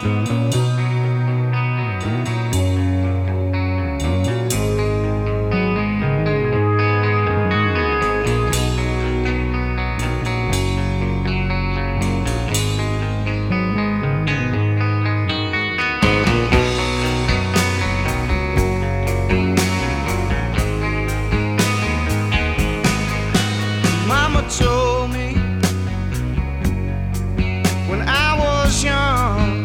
Mama told me when I was young,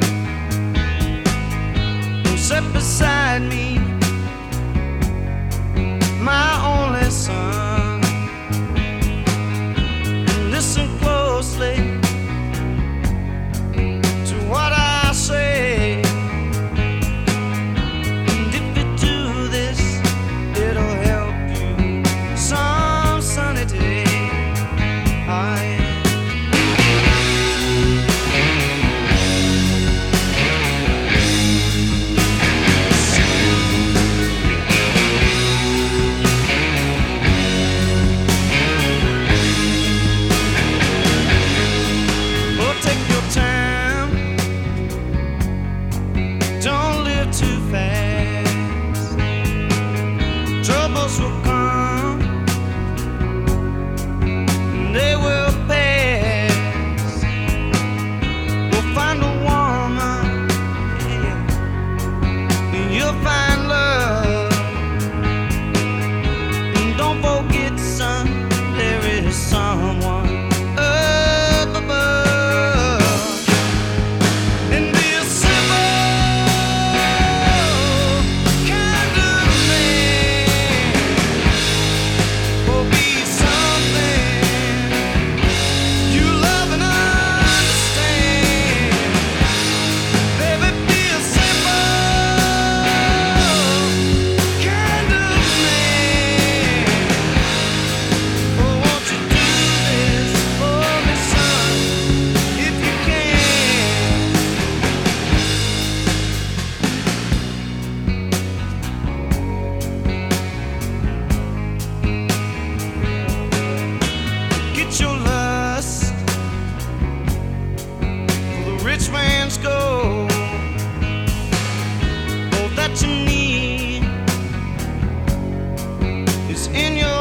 sit beside me, my only son, and listen closely to what I say. And if you do this, it'll help you some sunny day. Too fast, troubles will come, they will pass. We'll find a woman, yeah, and you'll find love. And don't forget, son, there is someone up above. And be a simple your lust for the rich man's gold. All that you need is in your